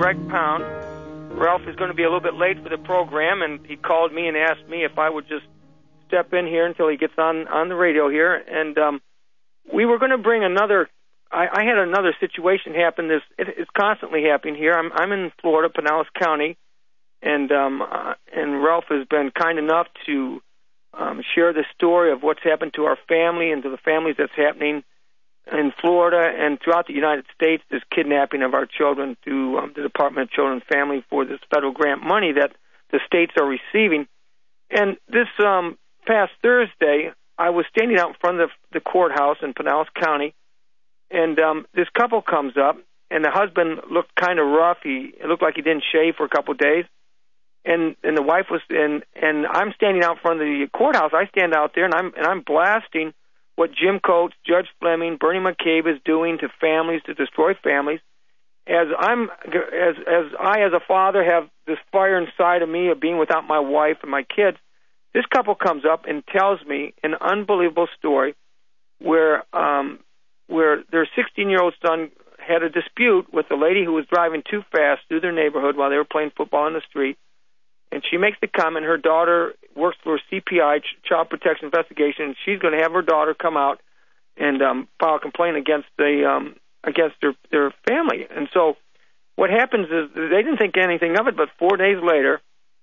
Greg Pound. Ralph is going to be a little bit late for the program, and he called me and asked me if I would just step in here until he gets on the radio here. And we were going to bring another. I had another situation happen. It's constantly happening here. I'm in Florida, Pinellas County, and Ralph has been kind enough to share the story of what's happened to our family and to the families that's happening in Florida and throughout the United States, this kidnapping of our children through the Department of Children and Family for this federal grant money that the states are receiving. And this past Thursday, I was standing out in front of the courthouse in Pinellas County, and this couple comes up, and the husband looked kind of rough. It looked like he didn't shave for a couple of days. And the wife was, and I'm standing out in front of the courthouse. I stand out there, and I'm blasting what Jim Coates, Judge Fleming, Bernie McCabe is doing to families, to destroy families. As I, as a father, have this fire inside of me of being without my wife and my kids, this couple comes up and tells me an unbelievable story where their 16-year-old son had a dispute with a lady who was driving too fast through their neighborhood while they were playing football in the street. And she makes the comment, her daughter works for CPI, Child Protection Investigation, and she's going to have her daughter come out and file a complaint against their family. And so what happens is they didn't think anything of it, but 4 days later,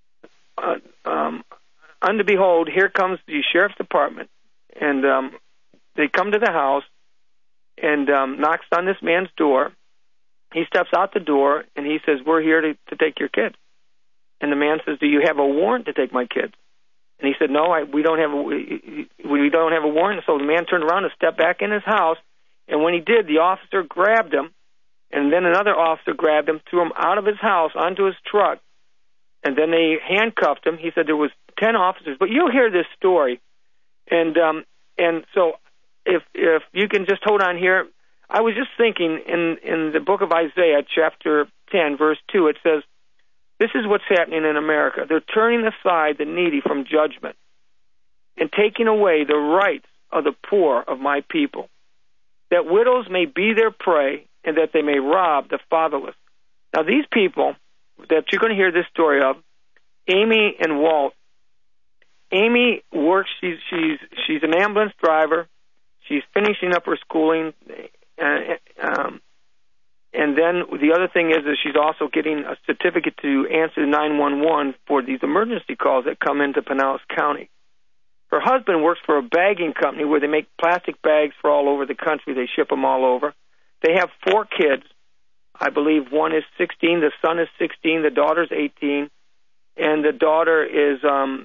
unto behold, here comes the sheriff's department, and they come to the house and knocks on this man's door. He steps out the door, and he says, "We're here to take your kids." And the man says, "Do you have a warrant to take my kids?" And he said, "No, we don't have a warrant." So the man turned around and stepped back in his house, and when he did, the officer grabbed him, and then another officer grabbed him, threw him out of his house onto his truck, and then they handcuffed him. He said there was 10 officers, but you'll hear this story. And so if you can just hold on here, I was just thinking in the book of Isaiah, chapter 10, verse 2, it says, this is what's happening in America. They're turning aside the needy from judgment and taking away the rights of the poor of my people, that widows may be their prey and that they may rob the fatherless. Now, these people that you're going to hear this story of, Amy and Walt. Amy works. She's an ambulance driver. She's finishing up her schooling, and then the other thing is that she's also getting a certificate to answer 911 for these emergency calls that come into Pinellas County. Her husband works for a bagging company where they make plastic bags for all over the country. They ship them all over. They have 4 kids. I believe one is 16, the son is 16, the daughter's 18, and the daughter is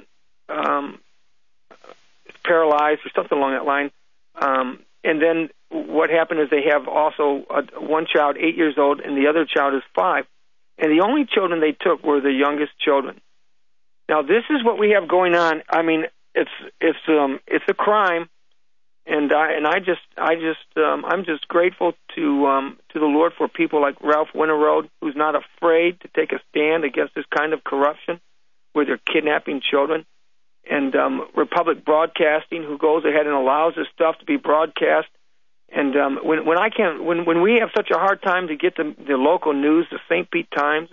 paralyzed or something along that line. And then what happened is they have also one child, 8 years old, and the other child is 5. And the only children they took were the youngest children. Now, this is what we have going on. I mean, it's a crime, and I'm just grateful to the Lord for people like Ralph Winterode, who's not afraid to take a stand against this kind of corruption, where they're kidnapping children. And Republic Broadcasting, who goes ahead and allows this stuff to be broadcast. And when we have such a hard time to get the local news, the St. Pete Times,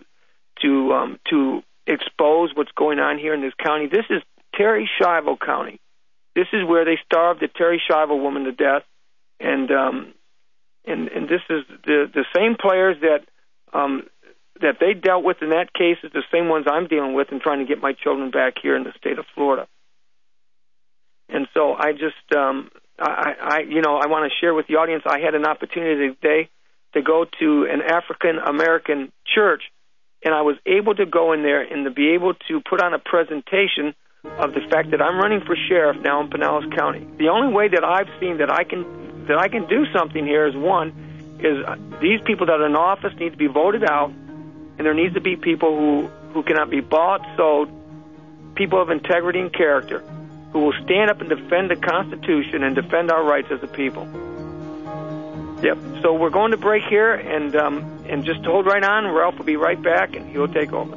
to expose what's going on here in this county. This is Terry Schiavo County. This is where they starved the Terry Schiavo woman to death, and this is the same players that they dealt with in that case is the same ones I'm dealing with in trying to get my children back here in the state of Florida. And so I just, I want to share with the audience, I had an opportunity today to go to an African-American church, and I was able to go in there and to be able to put on a presentation of the fact that I'm running for sheriff now in Pinellas County. The only way that I've seen that I can do something here is these people that are in office need to be voted out, and there needs to be people who cannot be bought, sold, people of integrity and character, who will stand up and defend the Constitution and defend our rights as a people. Yep. So we're going to break here, and just hold right on. Ralph will be right back, and he'll take over.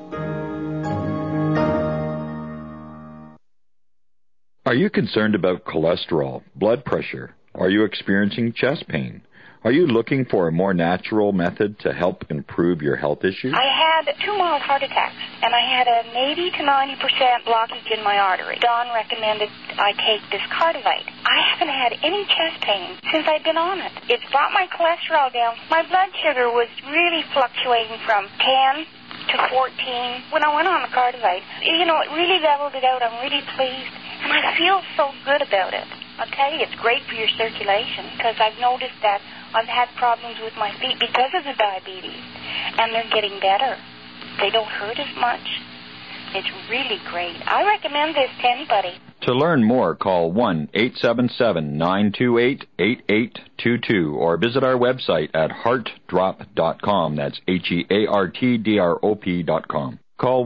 Are you concerned about cholesterol, blood pressure? Are you experiencing chest pain? Are you looking for a more natural method to help improve your health issues? I had 2 mild heart attacks, and I had an 80 to 90% blockage in my artery. Don recommended I take this Cardivite. I haven't had any chest pain since I've been on it. It's brought my cholesterol down. My blood sugar was really fluctuating from 10 to 14 when I went on the Cardivite. You know, it really leveled it out. I'm really pleased, and I feel so good about it. I'll tell you, it's great for your circulation, because I've noticed that I've had problems with my feet because of the diabetes, and they're getting better. They don't hurt as much. It's really great. I recommend this to anybody. To learn more, call 1-877-928-8822 or visit our website at heartdrop.com. That's HEARTDROP.com. Call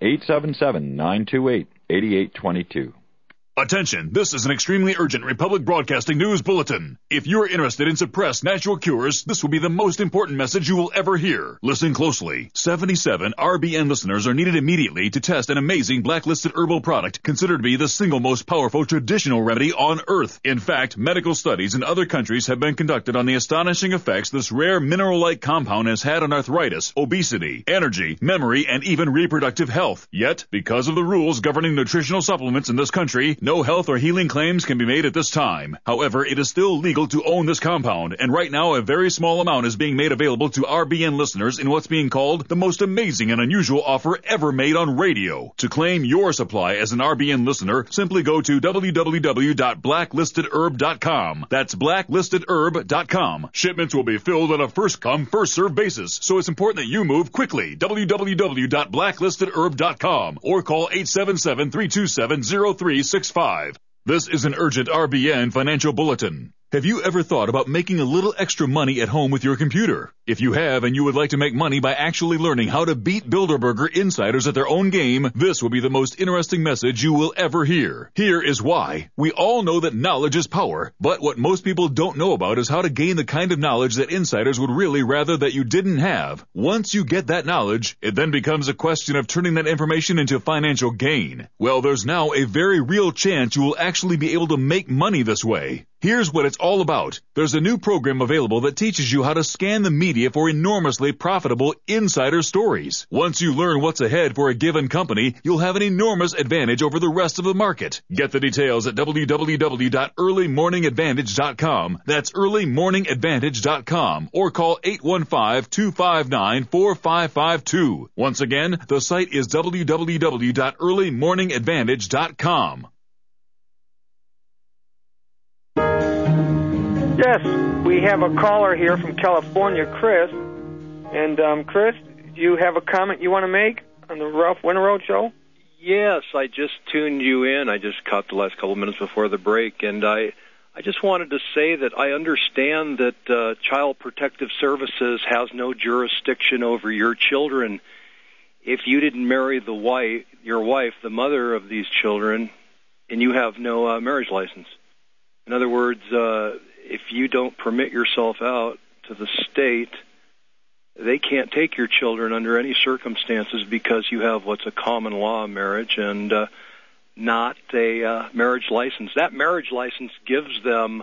1-877-928-8822. Attention, this is an extremely urgent Republic Broadcasting News Bulletin. If you're interested in suppressed natural cures, this will be the most important message you will ever hear. Listen closely. 77 RBN listeners are needed immediately to test an amazing blacklisted herbal product considered to be the single most powerful traditional remedy on Earth. In fact, medical studies in other countries have been conducted on the astonishing effects this rare mineral-like compound has had on arthritis, obesity, energy, memory, and even reproductive health. Yet, because of the rules governing nutritional supplements in this country, no health or healing claims can be made at this time. However, it is still legal to own this compound, and right now a very small amount is being made available to RBN listeners in what's being called the most amazing and unusual offer ever made on radio. To claim your supply as an RBN listener, simply go to www.blacklistedherb.com. That's blacklistedherb.com. Shipments will be filled on a first-come, first-served basis, so it's important that you move quickly. www.blacklistedherb.com or call 877-327-0365. This is an urgent RBN financial bulletin. Have you ever thought about making a little extra money at home with your computer? If you have and you would like to make money by actually learning how to beat Bilderberger insiders at their own game, this will be the most interesting message you will ever hear. Here is why. We all know that knowledge is power, but what most people don't know about is how to gain the kind of knowledge that insiders would really rather that you didn't have. Once you get that knowledge, it then becomes a question of turning that information into financial gain. Well, there's now a very real chance you will actually be able to make money this way. Here's what it's all about. There's a new program available that teaches you how to scan the media for enormously profitable insider stories. Once you learn what's ahead for a given company, you'll have an enormous advantage over the rest of the market. Get the details at www.earlymorningadvantage.com. That's earlymorningadvantage.com or call 815-259-4552. Once again, the site is www.earlymorningadvantage.com. Yes, we have a caller here from California, Chris. And, Chris, do you have a comment you want to make on the Ralph Winter Road show? Yes, I just tuned you in. I just caught the last couple of minutes before the break, and I just wanted to say that I understand that Child Protective Services has no jurisdiction over your children. If you didn't marry your wife, the mother of these children, and you have no marriage license. In other words, if you don't permit yourself out to the state, they can't take your children under any circumstances because you have what's a common law marriage and not a marriage license. That marriage license gives them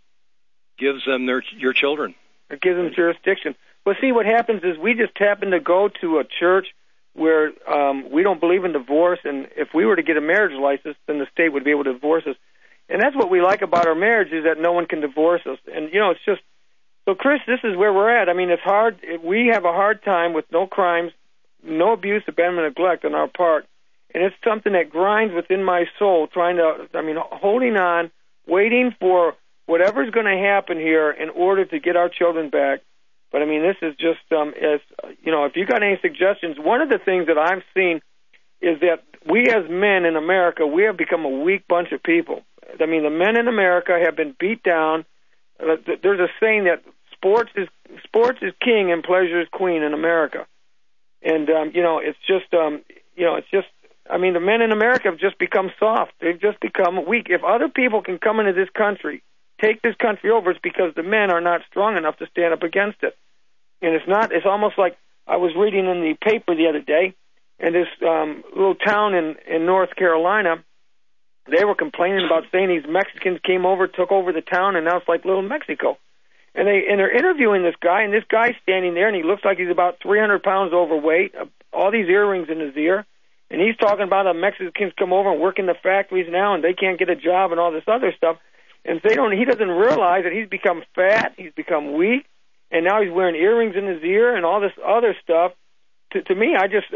your children. It gives them jurisdiction. Well, see, what happens is we just happen to go to a church where we don't believe in divorce, and if we were to get a marriage license, then the state would be able to divorce us. And that's what we like about our marriage, is that no one can divorce us. And, you know, it's just... So, Chris, this is where we're at. I mean, it's hard. We have a hard time with no crimes, no abuse, abandonment, neglect on our part. And it's something that grinds within my soul, holding on, waiting for whatever's going to happen here in order to get our children back. But, I mean, this is just, if you got any suggestions, one of the things that I've seen is that we as men in America, we have become a weak bunch of people. I mean, the men in America have been beat down. There's a saying that sports is king and pleasure is queen in America. And, it's just, the men in America have just become soft. They've just become weak. If other people can come into this country, take this country over, it's because the men are not strong enough to stand up against it. And it's almost like I was reading in the paper the other day, and this little town in North Carolina, they were complaining about saying these Mexicans came over, took over the town, and now it's like little Mexico. And they're interviewing this guy, and this guy's standing there, and he looks like he's about 300 pounds overweight, all these earrings in his ear, and he's talking about how Mexicans come over and work in the factories now, and they can't get a job and all this other stuff. And he doesn't realize that he's become fat, he's become weak, and now he's wearing earrings in his ear and all this other stuff. To me, I just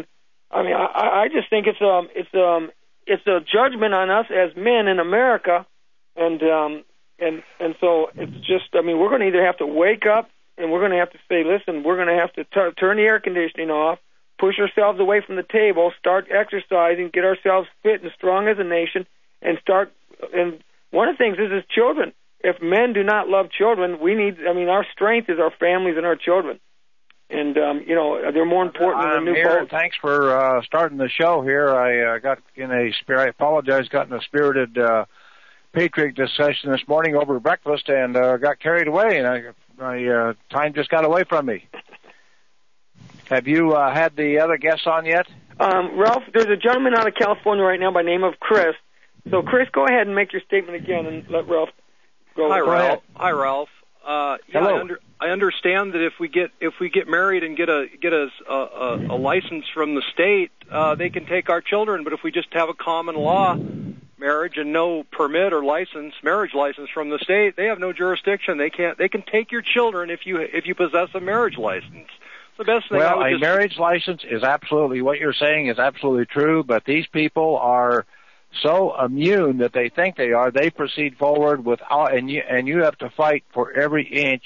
think it's a judgment on us as men in America, and so it's just, we're going to either have to wake up and we're going to have to say, listen, we're going to have to turn the air conditioning off, push ourselves away from the table, start exercising, get ourselves fit and strong as a nation, and start. And one of the things is children. If men do not love children, our strength is our families and our children. And, they're more important than new boats. Thanks for starting the show here. I apologize, got in a spirited patriot discussion this morning over breakfast and got carried away, and my time just got away from me. Have you had the other guests on yet? Ralph, there's a gentleman out of California right now by the name of Chris. So, Chris, go ahead and make your statement again and let Ralph go. Hi, Ralph. Hello. I understand that if we get married and get a license from the state, they can take our children. But if we just have a common law marriage and no permit or marriage license from the state, they have no jurisdiction. They can take your children if you possess a marriage license. The best thing. Well, a marriage license is absolutely, what you're saying is absolutely true. But these people are so immune that they think they are. They proceed forward without, and you have to fight for every inch.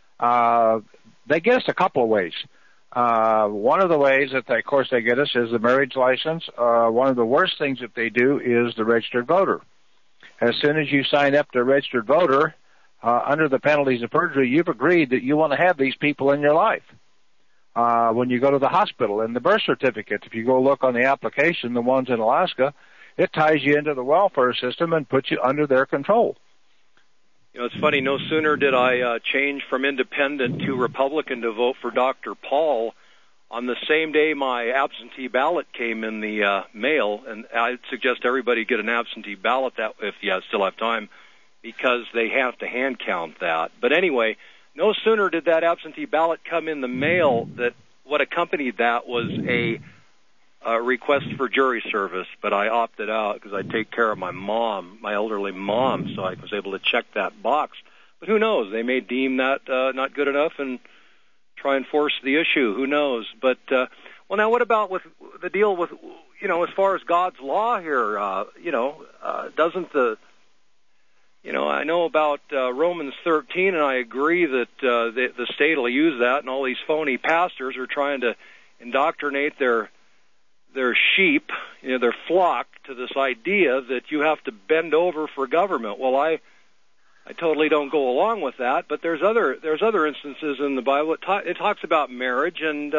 They get us a couple of ways. One of the ways that, of course, they get us is the marriage license. One of the worst things that they do is the registered voter. As soon as you sign up to registered voter, under the penalties of perjury, you've agreed that you want to have these people in your life. When you go to the hospital and the birth certificate, if you go look on the application, the ones in Alaska, it ties you into the welfare system and puts you under their control. It's funny, no sooner did I change from independent to Republican to vote for Dr. Paul, on the same day my absentee ballot came in the mail, and I'd suggest everybody get an absentee ballot if you still have time, because they have to hand count that. But anyway, no sooner did that absentee ballot come in the mail that what accompanied that was a request for jury service, but I opted out because I take care of my elderly mom, so I was able to check that box. But who knows? They may deem that not good enough and try and force the issue. Who knows? But now what about with the deal with as far as God's law here? Doesn't the I know about Romans 13, and I agree that the state will use that, and all these phony pastors are trying to indoctrinate their sheep, their flock, to this idea that you have to bend over for government. Well, I totally don't go along with that, but there's other instances in the Bible. It talks about marriage, and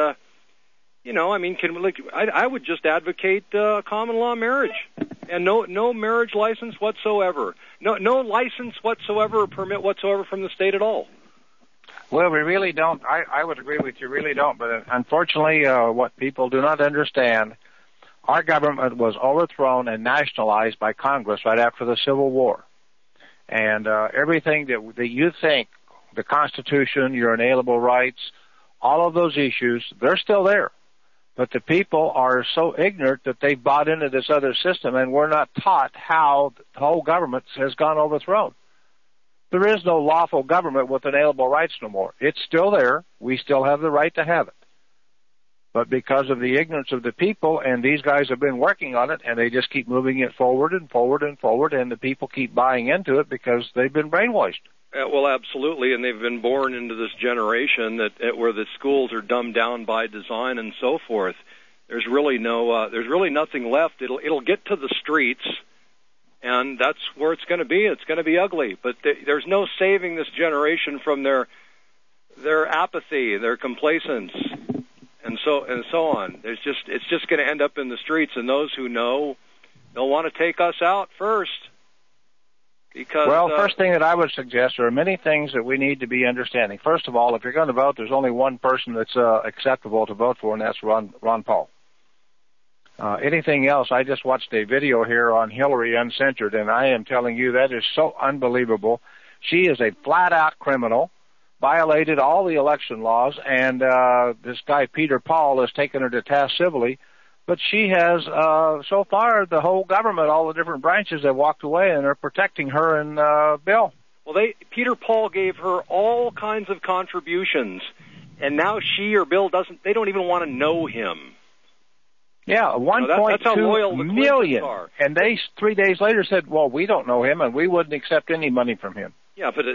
I would just advocate common law marriage and no marriage license whatsoever, no license whatsoever or permit whatsoever from the state at all. Well, we really don't. I would agree with you, really don't. But unfortunately, what people do not understand, our government was overthrown and nationalized by Congress right after the Civil War. And everything that you think, the Constitution, your inalienable rights, all of those issues, they're still there. But the people are so ignorant that they bought into this other system, and we're not taught how the whole government has gone overthrown. There is no lawful government with inalienable rights no more. It's still there. We still have the right to have it. But because of the ignorance of the people, and these guys have been working on it, and they just keep moving it forward and forward and forward, and the people keep buying into it because they've been brainwashed. Well, absolutely, and they've been born into this generation where the schools are dumbed down by design and so forth. There's really nothing left. It'll get to the streets, and that's where it's going to be. It's going to be ugly, but there's no saving this generation from their apathy, their complacence, and so on. It's just going to end up in the streets, and those who know, they'll want to take us out first. Because, first thing that I would suggest, there are many things that we need to be understanding. First of all, if you're going to vote, there's only one person that's acceptable to vote for, and that's Ron Paul. Anything else, I just watched a video here on Hillary Uncensored, and I am telling you that is so unbelievable. She is a flat-out criminal. violated all the election laws, and this guy Peter Paul has taken her to task civilly. But she has, so far, the whole government, all the different branches have walked away and are protecting her and Bill. Well, Peter Paul gave her all kinds of contributions, and now she or Bill they don't even want to know him. Yeah, 1.2 million. And they 3 days later said, well, we don't know him, and we wouldn't accept any money from him. Yeah, but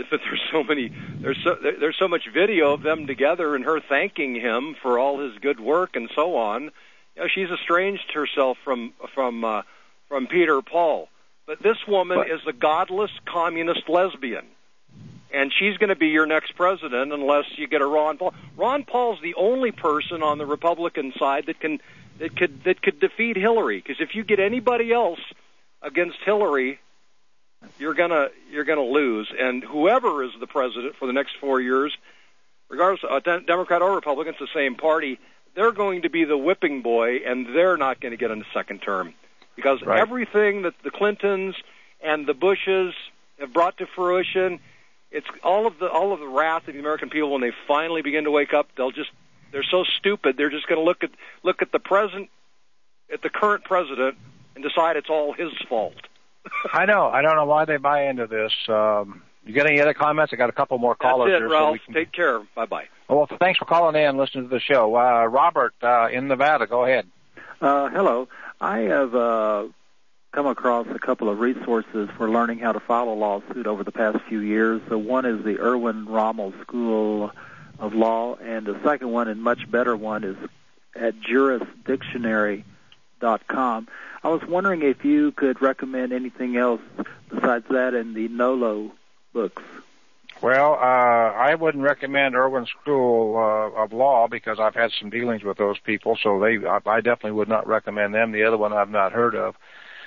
there's so much video of them together and her thanking him for all his good work and so on. You know, she's estranged herself from Peter Paul. But this woman is a godless communist lesbian, and she's going to be your next president unless you get a Ron Paul. Ron Paul's the only person on the Republican side that could defeat Hillary. Because if you get anybody else against Hillary, you're gonna lose. And whoever is the president for the next 4 years, regardless of Democrat or Republican, it's the same party. They're going to be the whipping boy, and they're not going to get in the second term. Because everything that the Clintons and the Bushes have brought to fruition, it's all of the wrath of the American people. When they finally begin to wake up, they're so stupid. They're just going to look at the current president, and decide it's all his fault. I know. I don't know why they buy into this. You got any other comments? I got a couple more callers here. That's it, Ralph. Take care. Bye-bye. Well, thanks for calling in and listening to the show. Robert in Nevada, go ahead. Hello. I have come across a couple of resources for learning how to file a lawsuit over the past few years. So one is the Erwin Rommel School of Law, and the second one, and much better one, is at jurisdictionary.com. I was wondering if you could recommend anything else besides that and the NOLO books. Well, I wouldn't recommend Erwin School of Law because I've had some dealings with those people, so I definitely would not recommend them. The other one I've not heard of.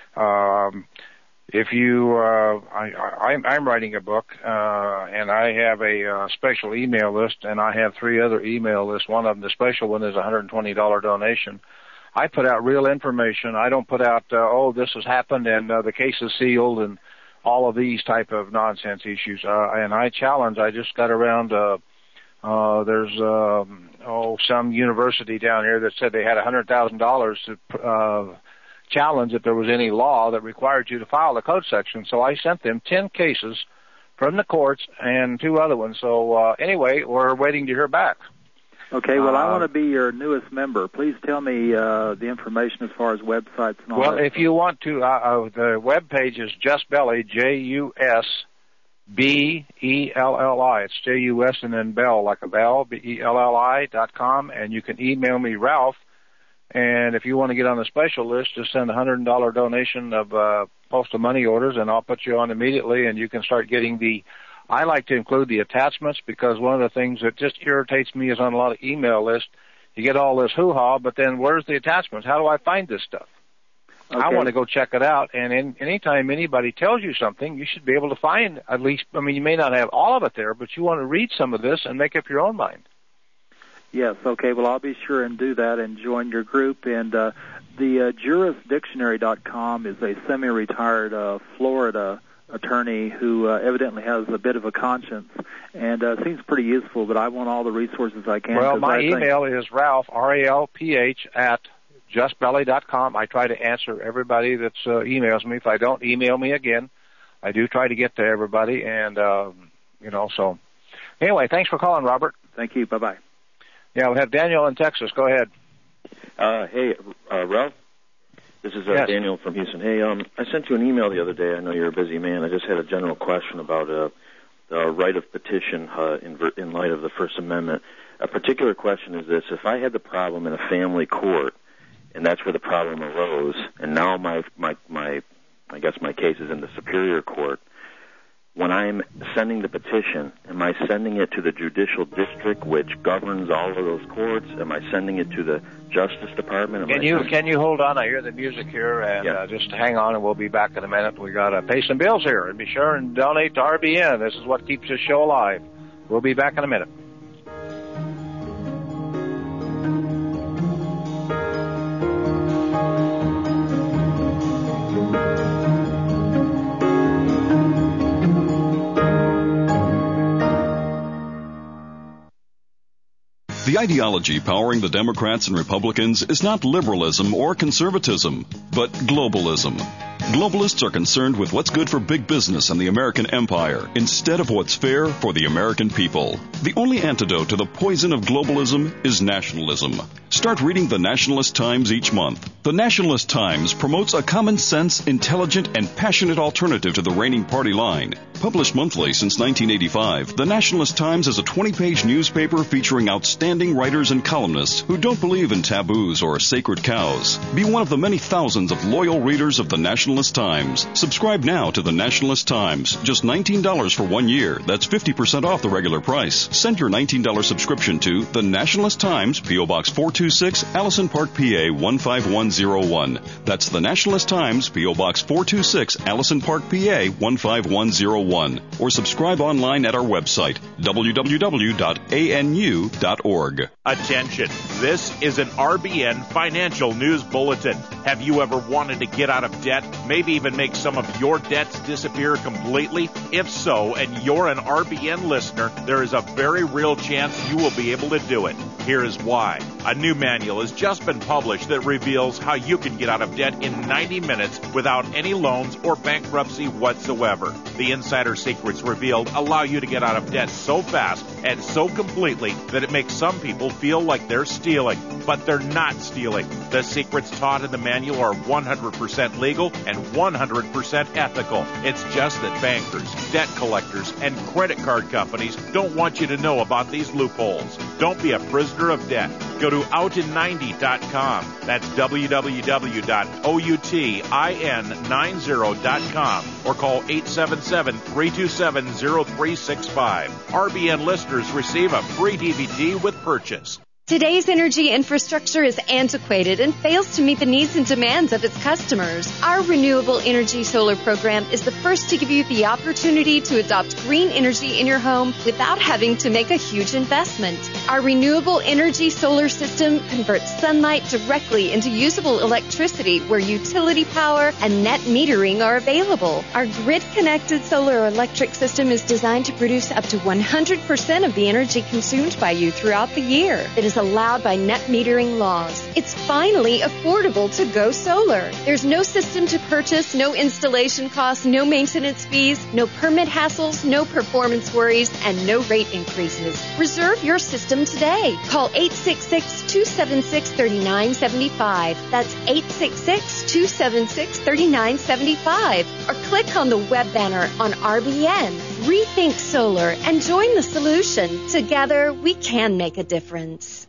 If you, I'm writing a book, and I have a special email list, and I have 3 other email lists. One of them, the special one, is a $120 donation. I put out real information. I don't put out, this has happened and the case is sealed and all of these type of nonsense issues. And I just got around, there's some university down here that said they had $100,000 to challenge if there was any law that required you to file the code section. So I sent them 10 cases from the courts and 2 other ones. So anyway, we're waiting to hear back. Okay, well, I want to be your newest member. Please tell me the information as far as websites and all that. Well, if you want to, the web page is Just Belly, JUSBELLI. It's JUS and then Bell, like a bell, BELLI.com, and you can email me, Ralph. And if you want to get on the special list, just send a $100 donation of postal money orders, and I'll put you on immediately, and you can start getting I like to include the attachments because one of the things that just irritates me is on a lot of email lists, you get all this hoo-ha, but then where's the attachments? How do I find this stuff? Okay. I want to go check it out, and anytime anybody tells you something, you should be able to find at least, you may not have all of it there, but you want to read some of this and make up your own mind. Yes, okay, well, I'll be sure and do that and join your group. And the jurisdictionary.com is a semi-retired Florida attorney who evidently has a bit of a conscience and seems pretty useful, but I want all the resources I can. Well, my email is Ralph, R-A-L-P-H, at justbelly.com. I try to answer everybody that emails me. If I don't, email me again. I do try to get to everybody, and, so. Anyway, thanks for calling, Robert. Thank you. Bye-bye. Yeah, we'll have Daniel in Texas. Go ahead. Hey, Ralph. This is Daniel from Houston. Hey, I sent you an email the other day. I know you're a busy man. I just had a general question about the right of petition in light of the First Amendment. A particular question is this: if I had the problem in a family court, and that's where the problem arose, and now my case is in the Superior Court, when I'm sending the petition, am I sending it to the judicial district, which governs all of those courts? Am I sending it to the Justice Department? Can you hold on? I hear the music here, and just hang on, and we'll be back in a minute. We got to pay some bills here, and be sure and donate to RBN. This is what keeps this show alive. We'll be back in a minute. The ideology powering the Democrats and Republicans is not liberalism or conservatism, but globalism. Globalists are concerned with what's good for big business and the American empire instead of what's fair for the American people. The only antidote to the poison of globalism is nationalism. Start reading the Nationalist Times each month. The Nationalist Times promotes a common sense, intelligent, and passionate alternative to the reigning party line. Published monthly since 1985, the Nationalist Times is a 20-page newspaper featuring outstanding writers and columnists who don't believe in taboos or sacred cows. Be one of the many thousands of loyal readers of the Nationalist Times. Subscribe now to the Nationalist Times. Just $19 for 1 year. That's 50% off the regular price. Send your $19 subscription to the Nationalist Times, P.O. Box 426, Allison Park, PA 15101. That's the Nationalist Times, P.O. Box 426, Allison Park, PA 15101. Or subscribe online at our website, www.anu.org. Attention, this is an RBN Financial News Bulletin. Have you ever wanted to get out of debt, maybe even make some of your debts disappear completely? If so, and you're an RBN listener, there is a very real chance you will be able to do it. Here is why. A new manual has just been published that reveals how you can get out of debt in 90 minutes without any loans or bankruptcy whatsoever. The insider secrets revealed allow you to get out of debt so fast and so completely that it makes some people feel like they're stealing, but they're not stealing. The secrets taught in the manual are 100% legal and 100% ethical. It's just that bankers, debt collectors, and credit card companies don't want you to know about these loopholes. Don't be a prisoner of debt. Go to outin90.com. That's www.outin90.com or call 877-327-0365. RBN listeners receive a free DVD with purchase. Today's energy infrastructure is antiquated and fails to meet the needs and demands of its customers. Our Renewable Energy Solar program is the first to give you the opportunity to adopt green energy in your home without having to make a huge investment. Our Renewable Energy Solar system converts sunlight directly into usable electricity where utility power and net metering are available. Our grid-connected solar electric system is designed to produce up to 100% of the energy consumed by you throughout the year. It is allowed by net metering laws. It's finally affordable to go solar. There's no system to purchase, no installation costs, no maintenance fees, no permit hassles, no performance worries, and no rate increases. Reserve your system today. Call 866-276-3975. That's 866-276-3975. Or click on the web banner on RBN. Rethink solar and join the solution. Together, we can make a difference.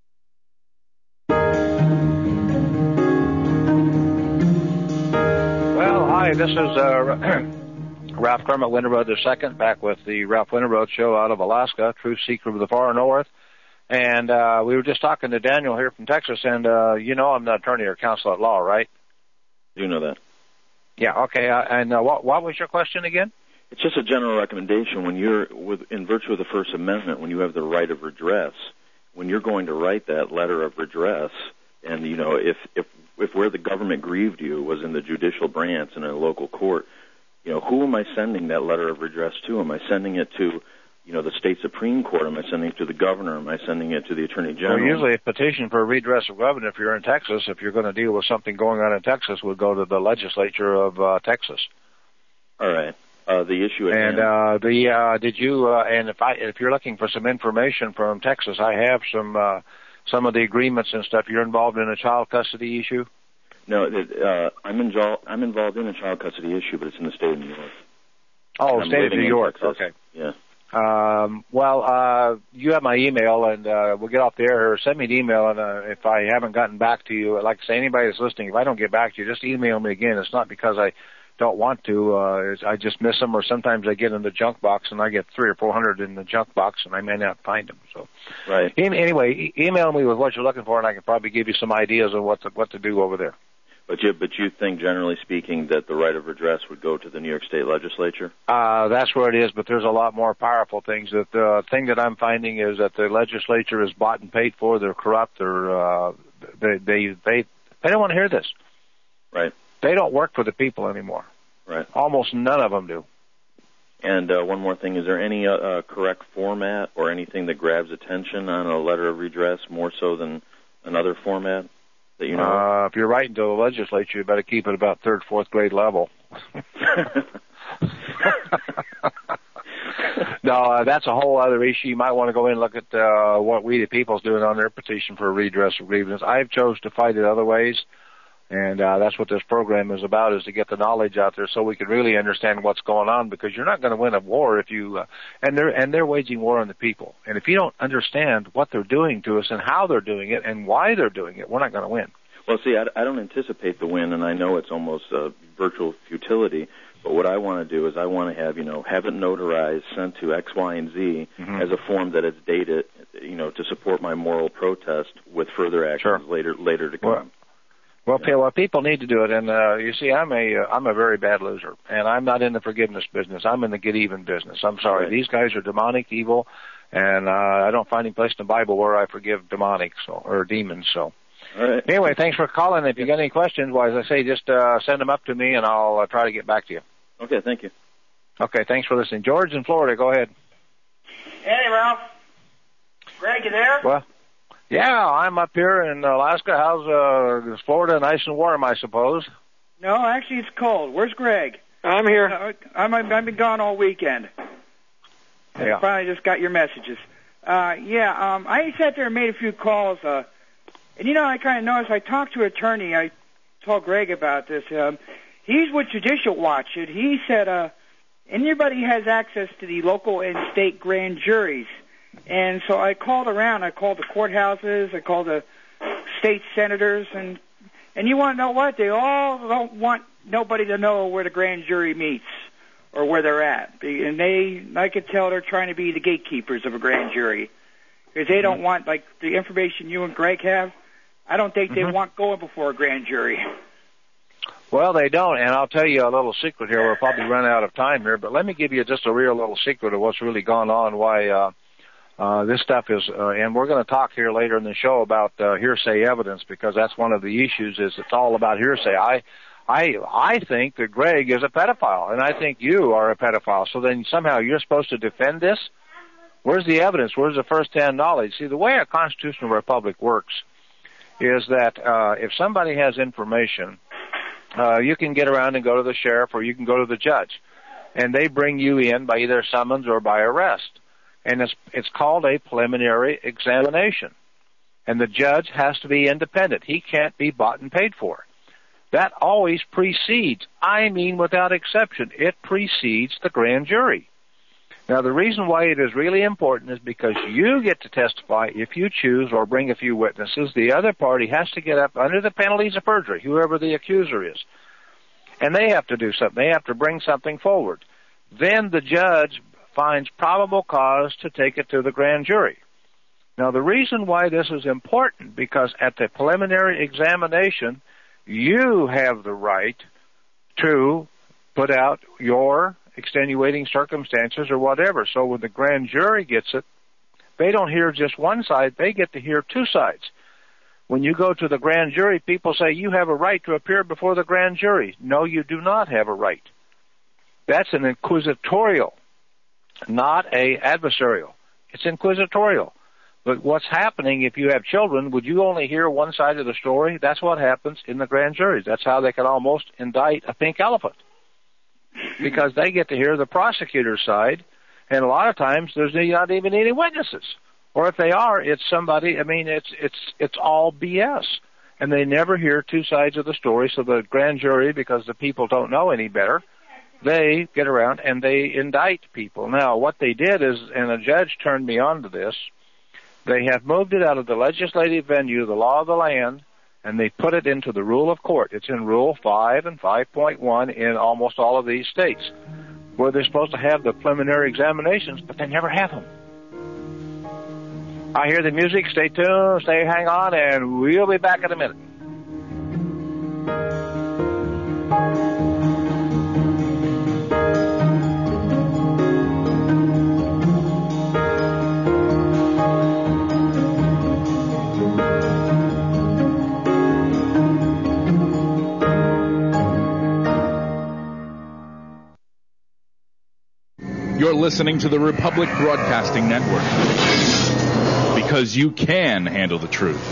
Well, hi, this is Ralph Kermit Winterroad II, back with the Ralph Winterroad Show out of Alaska, Truth Secret of the Far North. And we were just talking to Daniel here from Texas, and you know I'm the attorney or counsel at law, right? You know that. Yeah, okay. And what was your question again? It's just a general recommendation. When you're, in virtue of the First Amendment, when you have the right of redress, when you're going to write that letter of redress, and, you know, if where the government grieved you was in the judicial branch in a local court, you know, who am I sending that letter of redress to? Am I sending it to, you know, the state Supreme Court? Am I sending it to the governor? Am I sending it to the Attorney General? Well, usually a petition for redress of government, if you're in Texas, if you're going to deal with something going on in Texas, would go to the legislature of Texas. All right. The issue at hand. If you're looking for some information from Texas, I have some of the agreements and stuff. You're involved in a child custody issue? No, I'm involved in a child custody issue, but it's in the state of New York. Oh, state of New York. Okay. Yeah. You have my email, and we'll get off the air here. Send me an email, and if I haven't gotten back to you, like I say, anybody that's listening, if I don't get back to you, just email me again. It's not because I don't want to. I just miss them, or sometimes I get in the junk box, and I get 300 or 400 in the junk box, and I may not find them. So, right. Anyway, email me with what you're looking for, and I can probably give you some ideas of what to do over there. But you think, generally speaking, that the right of redress would go to the New York State Legislature? That's where it is, but there's a lot more powerful things. The thing that I'm finding is that the legislature is bought and paid for. They're corrupt. They don't want to hear this. Right. They don't work for the people anymore. Right. Almost none of them do. And one more thing, is there any correct format or anything that grabs attention on a letter of redress more so than another format that you know? If you're writing to the legislature, you better keep it about 3rd, 4th grade level. No, that's a whole other issue. You might want to go in and look at what We the People's doing on their petition for redress of grievance. I've chose to fight it other ways. And that's what this program is about, is to get the knowledge out there so we can really understand what's going on, because you're not going to win a war if you and they're waging war on the people. And if you don't understand what they're doing to us and how they're doing it and why they're doing it, we're not going to win. Well, see, I don't anticipate the win, and I know it's almost virtual futility. But what I want to do is I want to have it notarized, sent to X, Y, and Z as a form that is dated, to support my moral protest with further actions later to come. Well, people need to do it, and you see, I'm a very bad loser, and I'm not in the forgiveness business. I'm in the get even business. I'm sorry, These guys are demonic, evil, and I don't find any place in the Bible where I forgive demonic or demons. So, all right. Anyway, thanks for calling. If you got any questions, well, as I say, just send them up to me, and I'll try to get back to you. Okay, thank you. Okay, thanks for listening. George in Florida, go ahead. Hey, Ralph. Greg, you there? Well. Yeah, I'm up here in Alaska. How's Florida? Nice and warm, I suppose. No, actually, it's cold. Where's Greg? I'm here. I've been gone all weekend. Yeah. I finally just got your messages. I sat there and made a few calls. And, I kind of noticed, I talked to an attorney. I told Greg about this. He's with Judicial Watch. And he said anybody has access to the local and state grand juries. And so I called around. I called the courthouses. I called the state senators. And you want to know what? They all don't want nobody to know where the grand jury meets or where they're at. And I could tell they're trying to be the gatekeepers of a grand jury. Because they don't want, like, the information you and Greg have, I don't think they want going before a grand jury. Well, they don't, and I'll tell you a little secret here. We'll probably run out of time here, but let me give you just a real little secret of what's really gone on, why this stuff is, and we're going to talk here later in the show about hearsay evidence, because that's one of the issues, is it's all about hearsay. I think that Greg is a pedophile, and I think you are a pedophile, so then somehow you're supposed to defend this? Where's the evidence? Where's the first-hand knowledge? See, the way a constitutional republic works is that if somebody has information, you can get around and go to the sheriff, or you can go to the judge, and they bring you in by either summons or by arrest. And it's called a preliminary examination. And the judge has to be independent. He can't be bought and paid for. That always precedes, without exception, it precedes the grand jury. Now, the reason why it is really important is because you get to testify if you choose or bring a few witnesses. The other party has to get up under the penalties of perjury, whoever the accuser is. And they have to do something. They have to bring something forward. Then the judge finds probable cause to take it to the grand jury. Now, the reason why this is important, because at the preliminary examination, you have the right to put out your extenuating circumstances or whatever. So when the grand jury gets it, they don't hear just one side, they get to hear two sides. When you go to the grand jury, people say you have a right to appear before the grand jury. No, you do not have a right. That's an inquisitorial, not a adversarial. It's inquisitorial. But what's happening if you have children, would you only hear one side of the story? That's what happens in the grand juries. That's how they can almost indict a pink elephant, because they get to hear the prosecutor's side, and a lot of times there's not even any witnesses. Or if they are, it's somebody, it's all BS. And they never hear two sides of the story, so the grand jury, because the people don't know any better, they get around and they indict people. Now, what they did is, and a judge turned me on to this, they have moved it out of the legislative venue, the law of the land, and they put it into the rule of court. It's in Rule 5 and 5.1 in almost all of these states, where they're supposed to have the preliminary examinations, but they never have them. I hear the music. Stay tuned, hang on, and we'll be back in a minute. You're listening to the Republic Broadcasting Network, because you can handle the truth.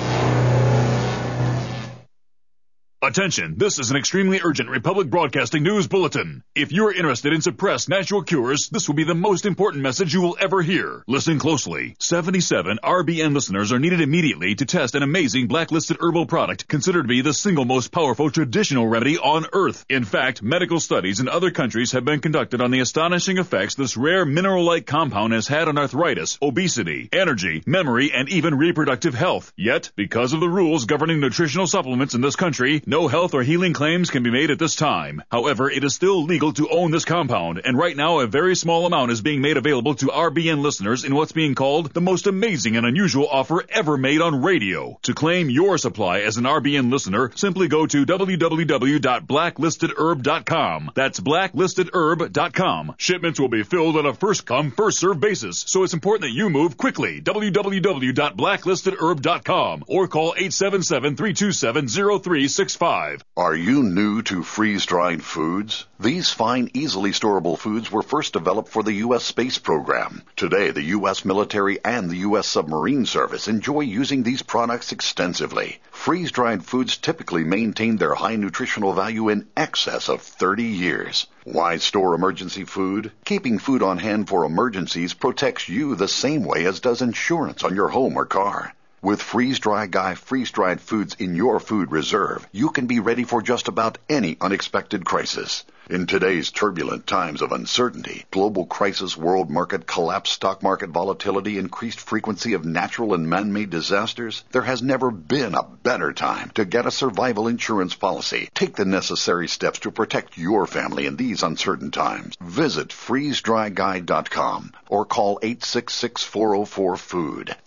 Attention, this is an extremely urgent Republic Broadcasting News Bulletin. If you're interested in suppressed natural cures, this will be the most important message you will ever hear. Listen closely. 77 RBN listeners are needed immediately to test an amazing blacklisted herbal product considered to be the single most powerful traditional remedy on Earth. In fact, medical studies in other countries have been conducted on the astonishing effects this rare mineral-like compound has had on arthritis, obesity, energy, memory, and even reproductive health. Yet, because of the rules governing nutritional supplements in this country, no health or healing claims can be made at this time. However, it is still legal to own this compound, and right now a very small amount is being made available to RBN listeners in what's being called the most amazing and unusual offer ever made on radio. To claim your supply as an RBN listener, simply go to www.blacklistedherb.com. That's blacklistedherb.com. Shipments will be filled on a first-come, first-served basis, so it's important that you move quickly. www.blacklistedherb.com or call 877-327-0365. Are you new to freeze-dried foods? These fine, easily storable foods were first developed for the U.S. space program. Today, the U.S. military and the U.S. submarine service enjoy using these products extensively. Freeze-dried foods typically maintain their high nutritional value in excess of 30 years. Why store emergency food? Keeping food on hand for emergencies protects you the same way as does insurance on your home or car. With Freeze-Dry Guy freeze-dried foods in your food reserve, you can be ready for just about any unexpected crisis. In today's turbulent times of uncertainty, global crisis, world market collapse, stock market volatility, increased frequency of natural and man-made disasters, there has never been a better time to get a survival insurance policy. Take the necessary steps to protect your family in these uncertain times. Visit freezedryguy.com or call 866-404-FOOD,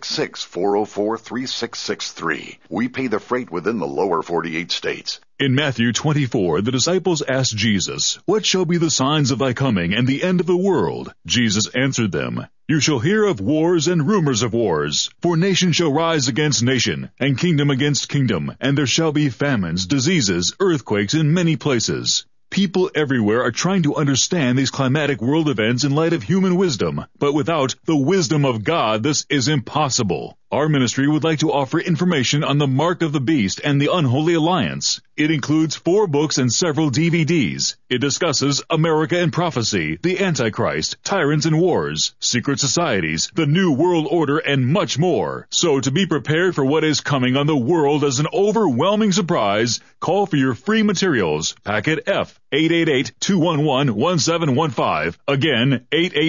866-404-3663. We pay the freight within the lower 48 states. In Matthew 24, the disciples asked Jesus, "What shall be the signs of thy coming and the end of the world?" Jesus answered them, "You shall hear of wars and rumors of wars. For nation shall rise against nation, and kingdom against kingdom, and there shall be famines, diseases, earthquakes in many places." People everywhere are trying to understand these climatic world events in light of human wisdom, but without the wisdom of God, this is impossible. Our ministry would like to offer information on the Mark of the Beast and the Unholy Alliance. It includes 4 books and several DVDs. It discusses America and Prophecy, the Antichrist, Tyrants and Wars, Secret Societies, the New World Order, and much more. So to be prepared for what is coming on the world as an overwhelming surprise, call for your free materials. Packet F, 888-211-1715. Again,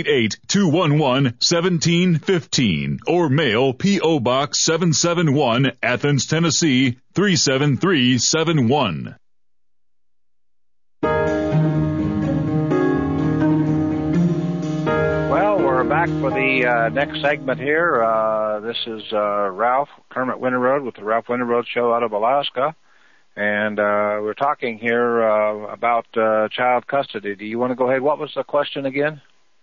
888-211-1715. Or mail P.O. Box 771, Athens, Tennessee, 37371. Well, we're back for the next segment here. This is Ralph, Kermit Winterroad with the Ralph Winterroad Show out of Alaska. And we're talking here about child custody. Do you want to go ahead? What was the question again?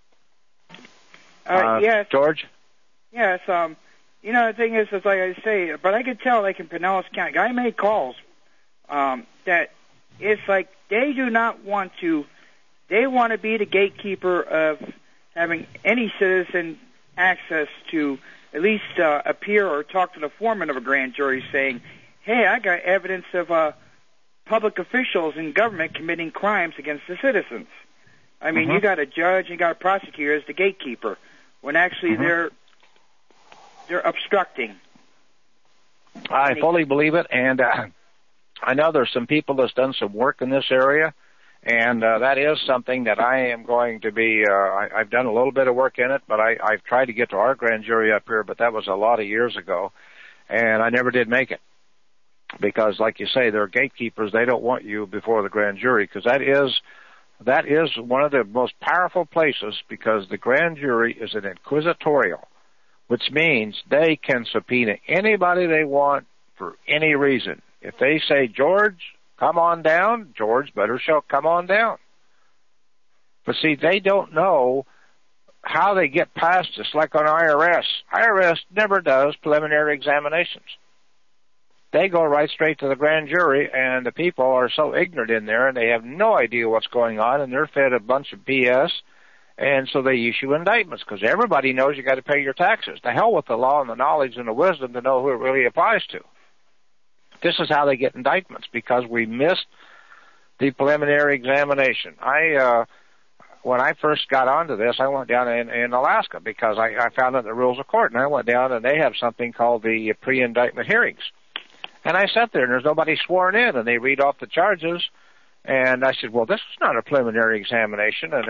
Yes. George? Yes. You know, the thing is like I say, but I could tell, like in Pinellas County, I made calls that it's like they do not want to, they want to be the gatekeeper of having any citizen access to at least appear or talk to the foreman of a grand jury saying, hey, I got evidence of public officials in government committing crimes against the citizens. I mean, you got a judge, you got a prosecutor as the gatekeeper, when actually they're obstructing. I fully believe it, and I know there's some people that's done some work in this area, and that is something that I am going to be, I've done a little bit of work in it, but I've tried to get to our grand jury up here, but that was a lot of years ago, and I never did make it. Because, like you say, they're gatekeepers. They don't want you before the grand jury, because that is one of the most powerful places, because the grand jury is an inquisitorial, which means they can subpoena anybody they want for any reason. If they say, George, come on down, George better shall come on down. But see, they don't know how they get past this, like on IRS. IRS never does preliminary examinations. They go right straight to the grand jury, and the people are so ignorant in there, and they have no idea what's going on, and they're fed a bunch of BS, And so they issue indictments because everybody knows you got to pay your taxes. The hell with the law and the knowledge and the wisdom to know who it really applies to. This is how they get indictments, because we missed the preliminary examination. When I first got onto this, I went down in Alaska because I found out the rules of court, and I went down and they have something called the pre-indictment hearings. And I sat there and there's nobody sworn in, and they read off the charges. And I said, well, this is not a preliminary examination. And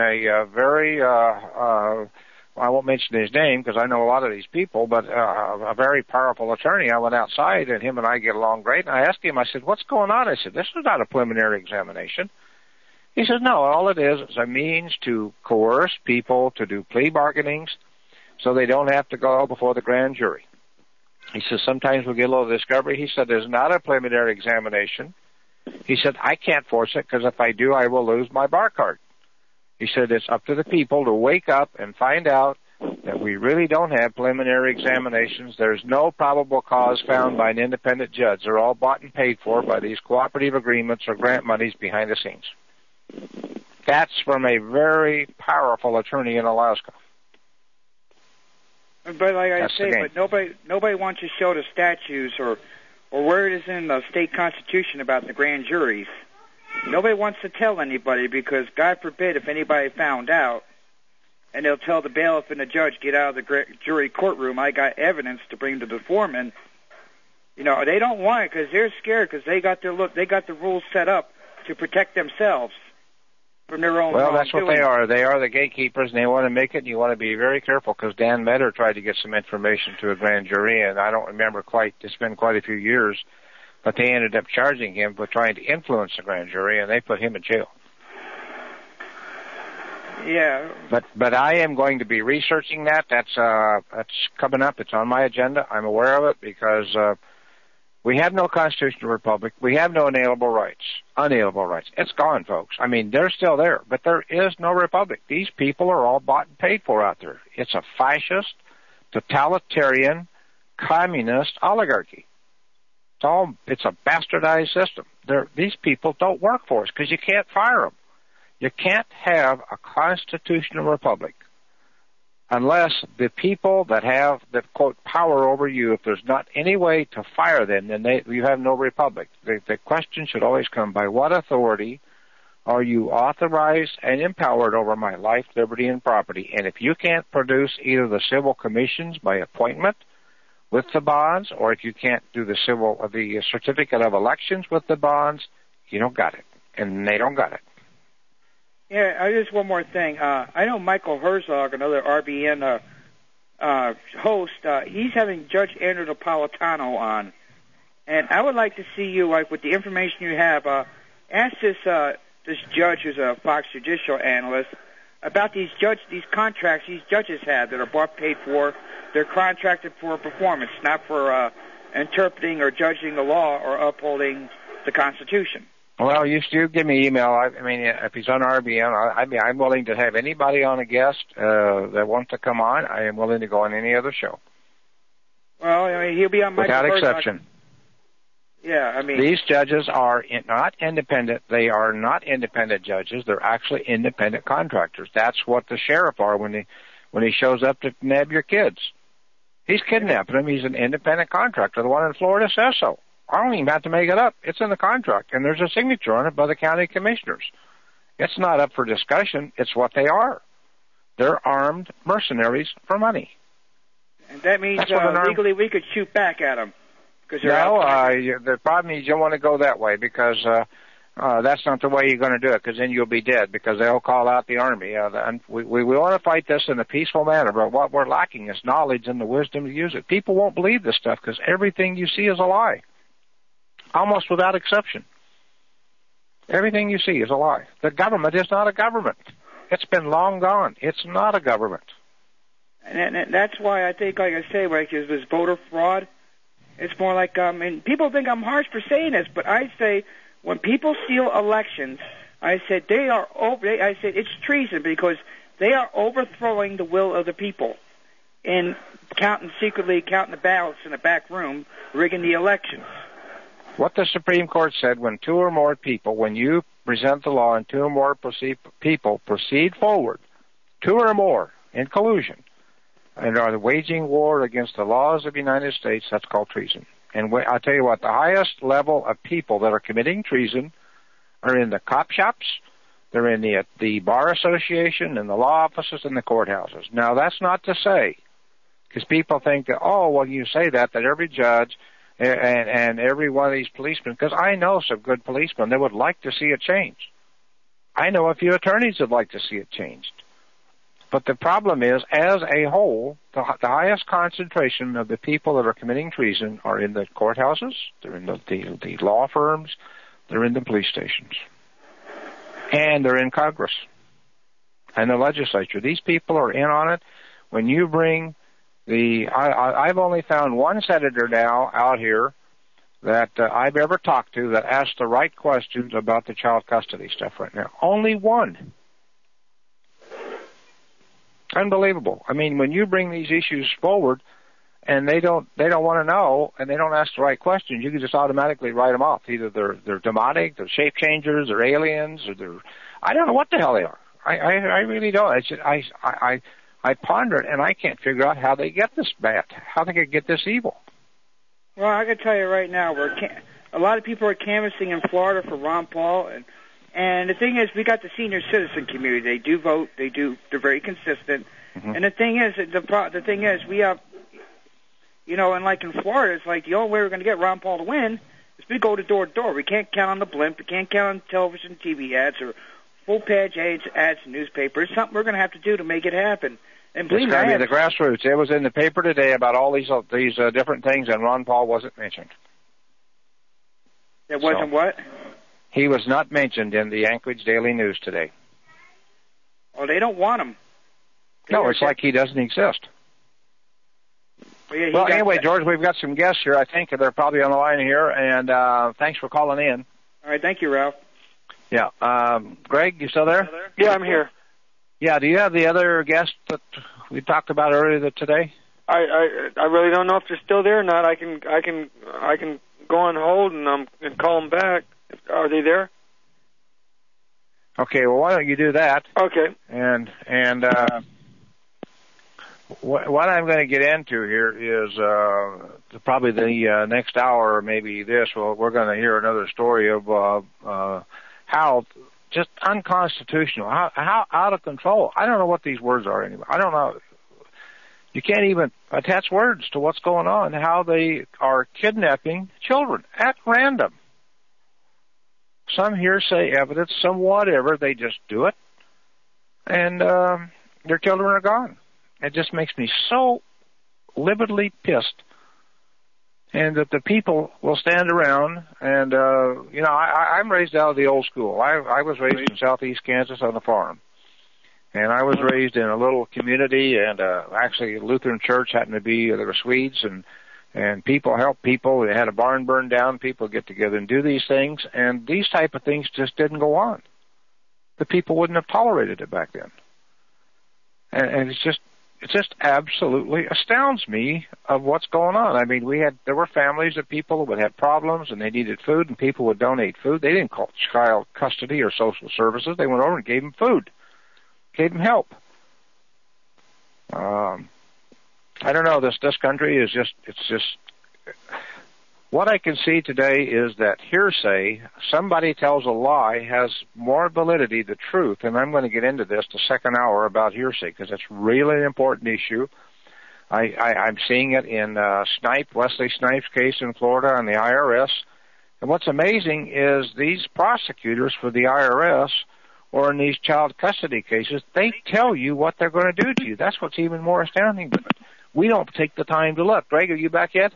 I won't mention his name because I know a lot of these people, but a very powerful attorney, I went outside, and him and I get along great. And I asked him, I said, what's going on? I said, this is not a preliminary examination. He says, no, all it is a means to coerce people to do plea bargainings so they don't have to go before the grand jury. He says, sometimes we'll get a little discovery. He said, there's not a preliminary examination. He said, I can't force it because if I do, I will lose my bar card. He said, it's up to the people to wake up and find out that we really don't have preliminary examinations. There's no probable cause found by an independent judge. They're all bought and paid for by these cooperative agreements or grant monies behind the scenes. That's from a very powerful attorney in Alaska. But like I say, but nobody wants to show the statutes or where it is in the state constitution about the grand juries. Nobody wants to tell anybody because, God forbid, if anybody found out, and they'll tell the bailiff and the judge, get out of the jury courtroom, I got evidence to bring to the foreman. You know, they don't want it because they're scared because they got the rules set up to protect themselves from their own Well, that's what they are. They are the gatekeepers, and they want to make it, and you want to be very careful because Dan Metter tried to get some information to a grand jury, and I don't remember quite, it's been quite a few years, but they ended up charging him for trying to influence the grand jury, and they put him in jail. Yeah. But I am going to be researching that. That's coming up. It's on my agenda. I'm aware of it because we have no constitutional republic. We have no inalienable rights. Unalienable rights. It's gone, folks. I mean, they're still there, but there is no republic. These people are all bought and paid for out there. It's a fascist, totalitarian, communist oligarchy. It's a bastardized system. These people don't work for us because you can't fire them. You can't have a constitutional republic unless the people that have the, quote, power over you, if there's not any way to fire them, then you have no republic. The question should always come, by what authority are you authorized and empowered over my life, liberty, and property? And if you can't produce either the civil commissions by appointment with the bonds, or if you can't do the certificate of elections with the bonds, you don't got it. And they don't got it. Yeah, just one more thing. I know Michael Herzog, another RBN host, he's having Judge Andrew Napolitano on. And I would like to see you, like, with the information you have, ask this judge who's a Fox judicial analyst about these contracts these judges have that are bought, paid for. They're contracted for performance, not for interpreting or judging the law or upholding the Constitution. Well, you give me email. I mean, if he's on RBN, I'm willing to have anybody on a guest that wants to come on. I am willing to go on any other show. Well, I mean, he'll be on my without exception. Yeah, I mean, these judges are not independent. They are not independent judges. They're actually independent contractors. That's what the sheriff are when he shows up to nab your kids. He's kidnapping them. He's an independent contractor. The one in Florida says so. I don't even have to make it up. It's in the contract, and there's a signature on it by the county commissioners. It's not up for discussion. It's what they are. They're armed mercenaries for money. And that means legally we could shoot back at them. The problem is you don't want to go that way because that's not the way you're going to do it, because then you'll be dead, because they'll call out the army. And we want to fight this in a peaceful manner, but what we're lacking is knowledge and the wisdom to use it. People won't believe this stuff because everything you see is a lie. Almost without exception. Everything you see is a lie. The government is not a government. It's been long gone. It's not a government. And that's why I think, like I say, like this voter fraud, it's more like, and people think I'm harsh for saying this, but I say when people steal elections, I said it's treason because they are overthrowing the will of the people and secretly counting the ballots in the back room, rigging the elections. What the Supreme Court said, when two or more people, when you present the law and two or more people proceed forward two or more in collusion and are waging war against the laws of the United States, that's called treason. And I'll tell you what, the highest level of people that are committing treason are in the cop shops, they're in the bar association, and the law offices, and the courthouses. Now, that's not to say, because people think that, oh, well, you say that every judge and every one of these policemen, because I know some good policemen that would like to see it changed. I know a few attorneys that would like to see it changed. But the problem is, as a whole, the highest concentration of the people that are committing treason are in the courthouses, they're in the law firms, they're in the police stations, and they're in Congress and the legislature. These people are in on it. When you bring I've only found one senator now out here that I've ever talked to that asked the right questions about the child custody stuff right now. Only one. Unbelievable. I mean, when you bring these issues forward and they don't want to know and they don't ask the right questions, you can just automatically write them off. Either they're demonic, they're shape changers, they're aliens, or I don't know what the hell they are. I really don't. It's just, I ponder it and I can't figure out how they get this bad, how they could get this evil. Well, I can tell you right now, a lot of people are canvassing in Florida for Ron Paul, and the thing is, we got the senior citizen community. They do vote. They're very consistent. Mm-hmm. And the thing is, we have, and like in Florida, it's like the only way we're going to get Ron Paul to win is we go door to door. We can't count on the blimp. We can't count on television, TV ads, or full-page ads in newspapers. It's something we're going to have to do to make it happen. And believe me, the grassroots. It was in the paper today about all these different things, and Ron Paul wasn't mentioned. It wasn't what? He was not mentioned in the Anchorage Daily News today. Oh, they don't want him. No, it's like he doesn't exist. Well, anyway, George, we've got some guests here. I think they're probably on the line here, and thanks for calling in. All right, thank you, Ralph. Yeah. Greg, you still there? Yeah, I'm here. Yeah, do you have the other guest that we talked about earlier today? I really don't know if they're still there or not. I can go on hold and call them back. Are they there? Okay, well, why don't you do that? Okay. And what I'm going to get into here is probably the next hour, or maybe this. Well, we're going to hear another story of how just unconstitutional, how out of control. I don't know what these words are anymore. I don't know. You can't even attach words to what's going on, how they are kidnapping children at random. Some hearsay evidence, some whatever, they just do it, and their children are gone. It just makes me so lividly pissed. And that the people will stand around and, I'm raised out of the old school. I was raised in southeast Kansas on a farm. And I was raised in a little community, and actually a Lutheran church happened to be, there were Swedes, and people help people. They had a barn burned down. People get together and do these things, and these type of things just didn't go on. The people wouldn't have tolerated it back then. And it just absolutely astounds me of what's going on. I mean, there were families of people who would have problems and they needed food, and people would donate food. They didn't call child custody or social services. They went over and gave them food, gave them help. I don't know. This country is it's just. What I can see today is that hearsay, somebody tells a lie, has more validity than truth. And I'm going to get into this the second hour about hearsay because it's really an important issue. I'm seeing it in Wesley Snipes' case in Florida on the IRS. And what's amazing is these prosecutors for the IRS or in these child custody cases, they tell you what they're going to do to you. That's what's even more astounding. But we don't take the time to look. Greg, are you back yet?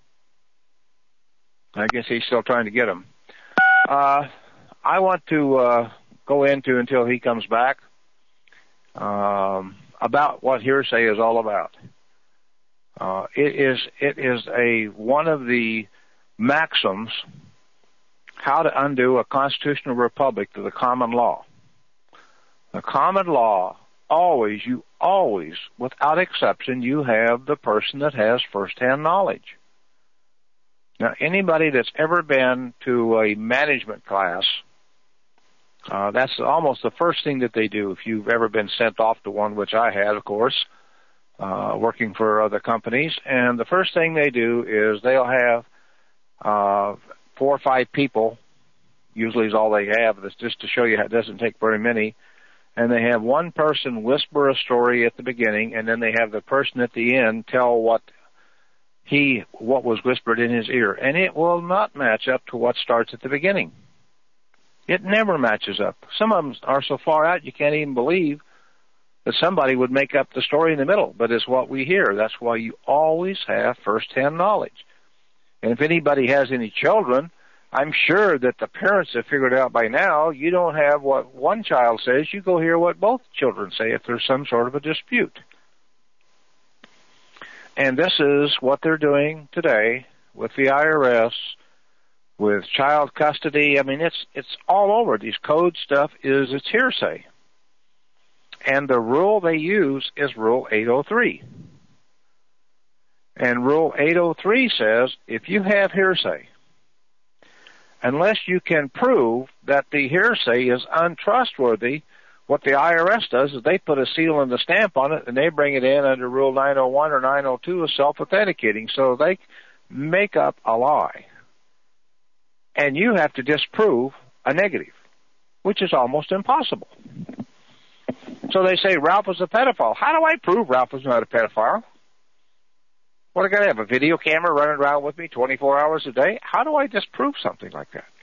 I guess he's still trying to get him. I want to go into, until he comes back, about what hearsay is all about. It is one of the maxims how to undo a constitutional republic to the common law. The common law, you always, without exception, you have the person that has first-hand knowledge. Now, anybody that's ever been to a management class That's almost the first thing that they do. If you've ever been sent off to one, which I had, of course, working for other companies, and the first thing they do is they'll have 4 or 5 people, usually is all they have, that's just to show you how it doesn't take very many, and they have one person whisper a story at the beginning, and then they have the person at the end tell what was whispered in his ear, and it will not match up to what starts at the beginning. It never matches up. Some of them are so far out you can't even believe that somebody would make up the story in the middle, but it's what we hear. That's why you always have first-hand knowledge. And if anybody has any children, I'm sure that the parents have figured out by now, you don't have what one child says, you go hear what both children say if there's some sort of a dispute. And this is what they're doing today with the IRS, with child custody. I mean, it's all over. These code stuff it's hearsay. And the rule they use is Rule 803. And Rule 803 says if you have hearsay, unless you can prove that the hearsay is untrustworthy, what the IRS does is they put a seal and a stamp on it, and they bring it in under Rule 901 or 902 as self-authenticating. So they make up a lie. And you have to disprove a negative, which is almost impossible. So they say Ralph is a pedophile. How do I prove Ralph is not a pedophile? What, I got to have a video camera running around with me 24 hours a day? How do I disprove something like that?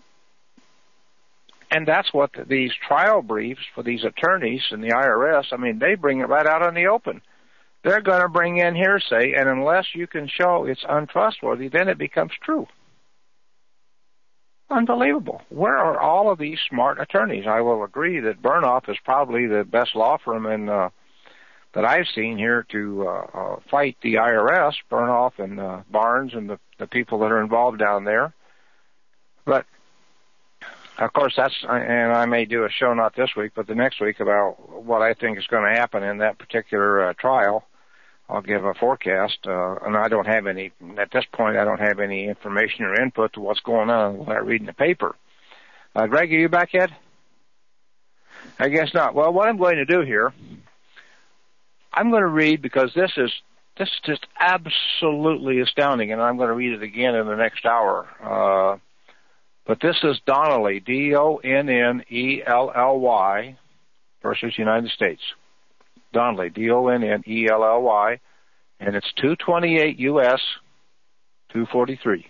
And that's what these trial briefs for these attorneys and the IRS, I mean, they bring it right out in the open. They're going to bring in hearsay, and unless you can show it's untrustworthy, then it becomes true. Unbelievable. Where are all of these smart attorneys? I will agree that Burnoff is probably the best law firm that I've seen here to fight the IRS, Burnoff and Barnes and the people that are involved down there. But of course, and I may do a show not this week, but the next week about what I think is going to happen in that particular trial. I'll give a forecast, and I don't have any, at this point, I don't have any information or input to what's going on without reading the paper. Greg, are you back yet? I guess not. Well, what I'm going to do here, I'm going to read, because this is just absolutely astounding, and I'm going to read it again in the next hour. But this is Donnelly, D-O-N-N-E-L-L-Y versus United States. Donnelly, D-O-N-N-E-L-L-Y, and it's 228 U.S. 243.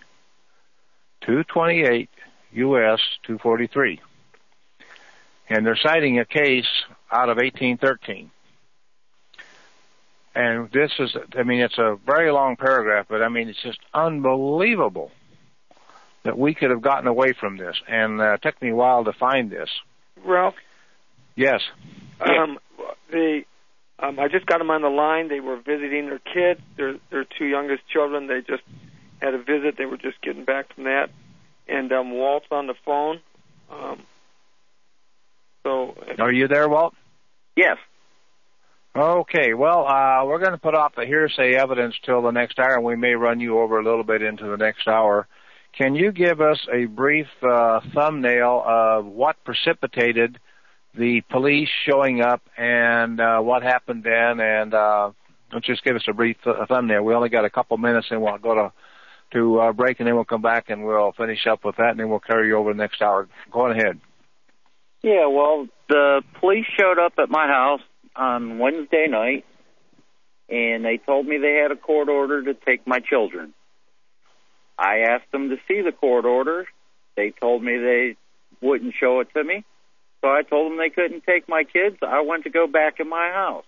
228 U.S. 243. And they're citing a case out of 1813. And this is, I mean, it's a very long paragraph, but I mean, it's just unbelievable that we could have gotten away from this. And it took me a while to find this. Ralph? Yes. I just got them on the line. They were visiting their kids, their 2 youngest children. They just had a visit. They were just getting back from that. And Walt's on the phone. Are you there, Walt? Yes. Okay. Well, we're going to put off the hearsay evidence till the next hour, and we may run you over a little bit into the next hour. Can you give us a brief thumbnail of what precipitated the police showing up and what happened then? And just give us a brief thumbnail. We only got a couple minutes, and we'll go to break, and then we'll come back and we'll finish up with that, and then we'll carry you over the next hour. Go ahead. Yeah, well, the police showed up at my house on Wednesday night, and they told me they had a court order to take my children. I asked them to see the court order. They told me they wouldn't show it to me. So I told them they couldn't take my kids. I went to go back in my house.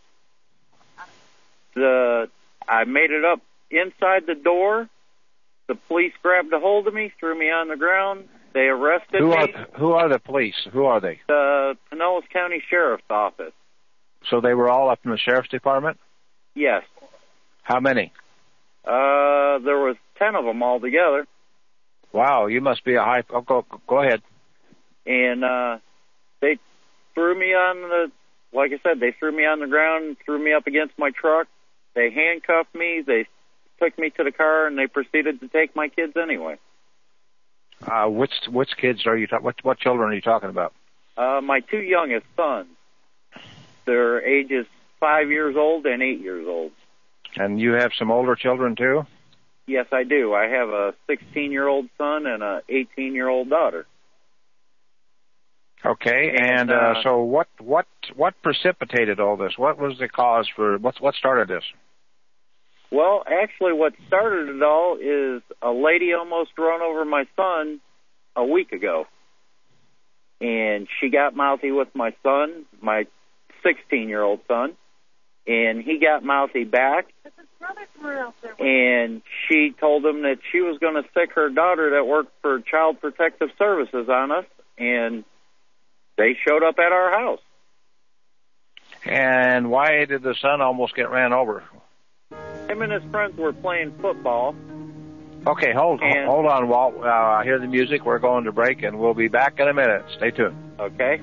I made it up inside the door. The police grabbed a hold of me, threw me on the ground. They arrested me. Who are the police? Who are they? The Pinellas County Sheriff's Office. So they were all up in the Sheriff's Department? Yes. How many? There was 10 of them altogether. Wow, you must be a high... Oh, go ahead. And they threw me like I said, they threw me on the ground, threw me up against my truck. They handcuffed me. They took me to the car, and they proceeded to take my kids anyway. Which kids are you talking? What children are you talking about? My two youngest sons. Their ages 5 years old and 8 years old. And you have some older children, too? Yes, I do. I have a 16-year-old son and a 18-year-old daughter. Okay, and so what precipitated all this? What was the cause for what started this? Well, actually, what started it all is a lady almost run over my son a week ago, and she got mouthy with my son, my 16-year-old son, and he got mouthy back. And she told him that she was going to stick her daughter that worked for Child Protective Services on us, and they showed up at our house. And why did the son almost get ran over? Him and his friends were playing football. Okay, hold on, Walt. I hear the music. We're going to break, and we'll be back in a minute. Stay tuned. Okay.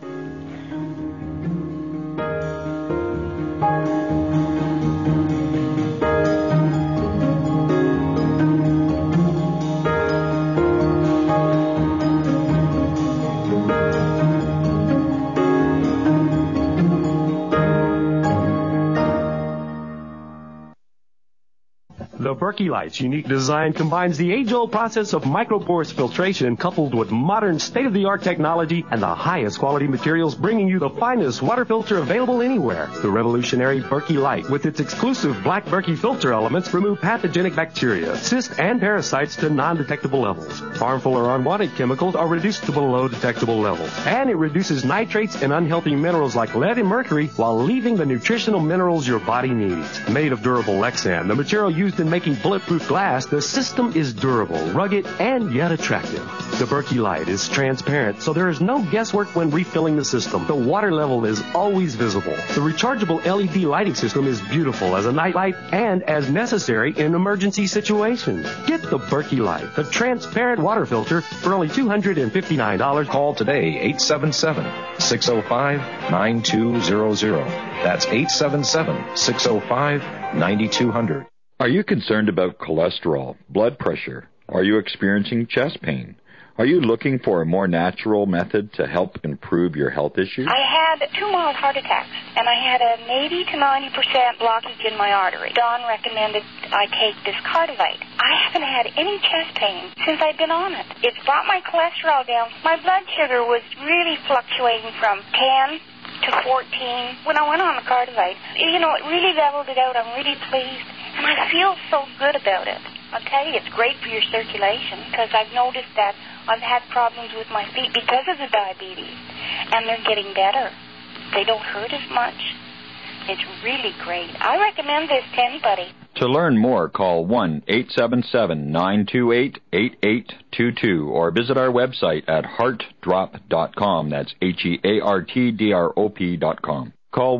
The Berkey Light's unique design combines the age-old process of microporous filtration coupled with modern state-of-the-art technology and the highest quality materials, bringing you the finest water filter available anywhere. The revolutionary Berkey Light, with its exclusive black Berkey filter elements, remove pathogenic bacteria, cysts, and parasites to non-detectable levels. Harmful or unwanted chemicals are reduced to below detectable levels. And it reduces nitrates and unhealthy minerals like lead and mercury while leaving the nutritional minerals your body needs. Made of durable Lexan, the material used in making bulletproof glass, the system is durable, rugged, and yet attractive. The Berkey Light is transparent, so there is no guesswork when refilling the system. The water level is always visible. The rechargeable LED lighting system is beautiful as a night light and as necessary in emergency situations. Get the Berkey Light, the transparent water filter, for only $259. Call today, 877-605-9200. That's 877-605-9200. Are you concerned about cholesterol, blood pressure? Are you experiencing chest pain? Are you looking for a more natural method to help improve your health issues? I had 2 mild heart attacks, and I had an 80 to 90% blockage in my artery. Don recommended I take this Cardivite. I haven't had any chest pain since I've been on it. It's brought my cholesterol down. My blood sugar was really fluctuating from 10 to 14 when I went on the Cardivite. You know, it really leveled it out. I'm really pleased. And I feel so good about it. I'll tell you, it's great for your circulation because I've noticed that I've had problems with my feet because of the diabetes, and they're getting better. They don't hurt as much. It's really great. I recommend this to anybody. To learn more, call 1-877-928-8822 or visit our website at heartdrop.com. That's HEARTDROP.com. Call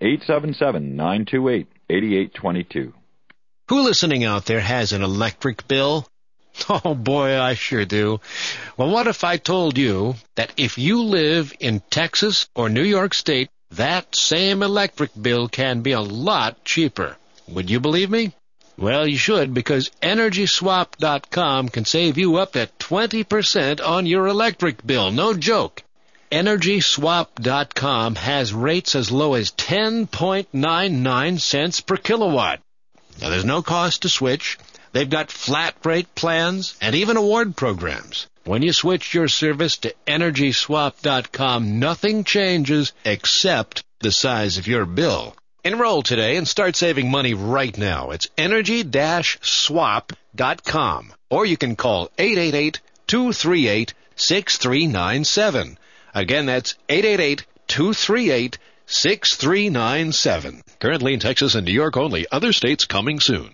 1-877-928-8822. Who listening out there has an electric bill? Oh, boy, I sure do. Well, what if I told you that if you live in Texas or New York State, that same electric bill can be a lot cheaper? Would you believe me? Well, you should, because EnergySwap.com can save you up to 20% on your electric bill. No joke. EnergySwap.com has rates as low as 10.99 cents per kilowatt. Now, there's no cost to switch. They've got flat rate plans and even award programs. When you switch your service to EnergySwap.com, nothing changes except the size of your bill. Enroll today and start saving money right now. It's energy-swap.com. Or you can call 888-238-6397. Again, that's 888-238-6397. Currently in Texas and New York only. Other states coming soon.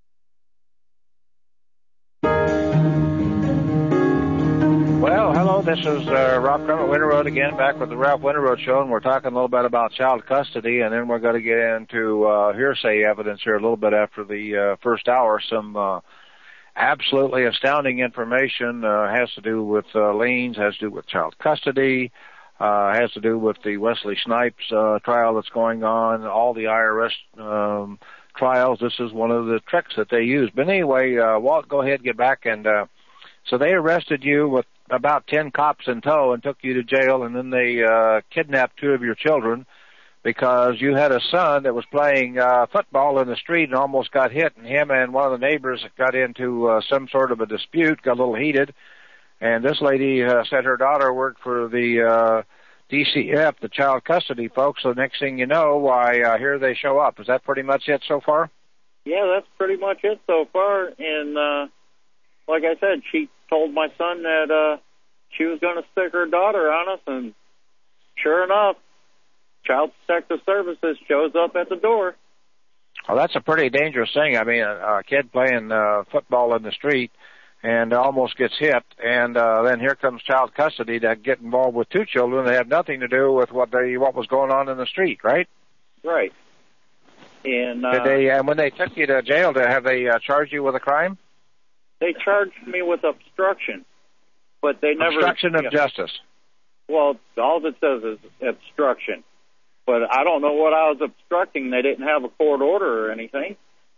Well, hello, this is Rob Crum Winter Road again, back with the Ralph Winter Road Show, and we're talking a little bit about child custody, and then we're going to get into hearsay evidence here a little bit after the first hour. Some absolutely astounding information has to do with liens, has to do with child custody, has to do with the Wesley Snipes trial that's going on, all the IRS trials. This is one of the tricks that they use. But anyway, Walt, go ahead, get back. And so they arrested you with about 10 cops in tow and took you to jail, and then they kidnapped 2 of your children because you had a son that was playing football in the street and almost got hit, and him and one of the neighbors got into some sort of a dispute, got a little heated, and this lady said her daughter worked for the DCF, the child custody folks, so next thing you know, here they show up. Is that pretty much it so far? Yeah, that's pretty much it so far, and like I said, she told my son that she was going to stick her daughter on us, and sure enough, Child Protective Services shows up at the door. Well, that's a pretty dangerous thing. I mean, a kid playing football in the street and almost gets hit, and then here comes child custody to get involved with 2 children. They have nothing to do with what was going on in the street, right? Right. And when they took you to jail, have they charged you with a crime? They charged me with obstruction, but they never... Obstruction of justice. Well, all it says is obstruction. But I don't know what I was obstructing. They didn't have a court order or anything.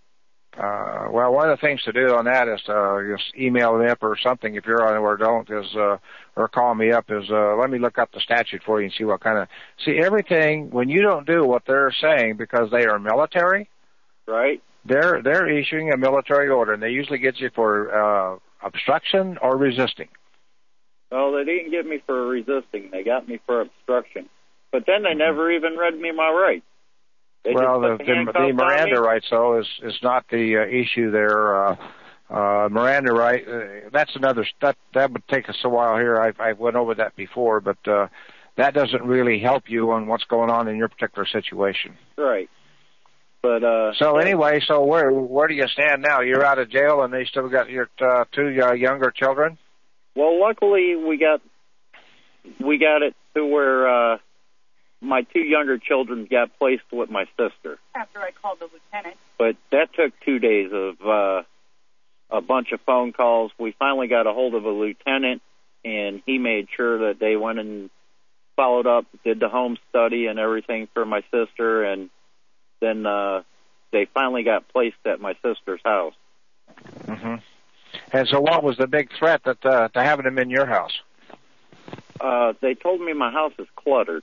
Well, one of the things to do on that is to just email me up or something if you're on it or don't, or call me up, let me look up the statute for you and see what kind of... See, everything, when you don't do what they're saying because they are military... Right. They're issuing a military order, and they usually get you for obstruction or resisting. Well, they didn't get me for resisting. They got me for obstruction. But then they never even read me my rights. The Miranda rights, though, is not the issue there. Miranda right, that's another... That would take us a while here. I went over that before, but that doesn't really help you on what's going on in your particular situation. Right. But so anyway, so where do you stand now? You're out of jail, and they still got your 2 younger children. Well, luckily we got it to where my 2 younger children got placed with my sister. After I called the lieutenant. But that took 2 days of a bunch of phone calls. We finally got a hold of a lieutenant, and he made sure that they went and followed up, did the home study and everything for my sister, and then they finally got placed at my sister's house. Mm-hmm. And so what was the big threat to having them in your house? They told me my house is cluttered.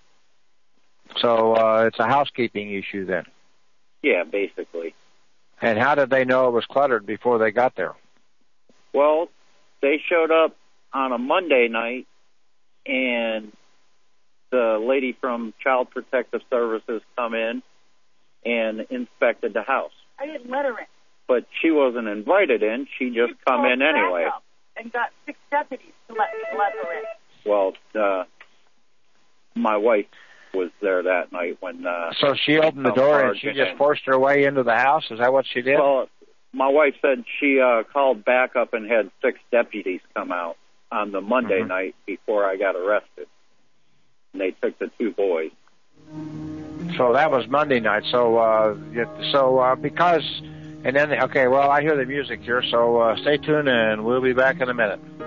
So it's a housekeeping issue then? Yeah, basically. And how did they know it was cluttered before they got there? Well, they showed up on a Monday night, and the lady from Child Protective Services come in and inspected the house. I didn't let her in. But she wasn't invited in. She just come in anyway. And got 6 deputies to let her in. Well, my wife was there that night when... so she opened the door and she just forced her way into the house? Is that what she did? Well, my wife said she called back up and had 6 deputies come out on the Monday night before I got arrested. And they took the 2 boys. So that was Monday night. Okay, well, I hear the music here, so stay tuned and we'll be back in a minute.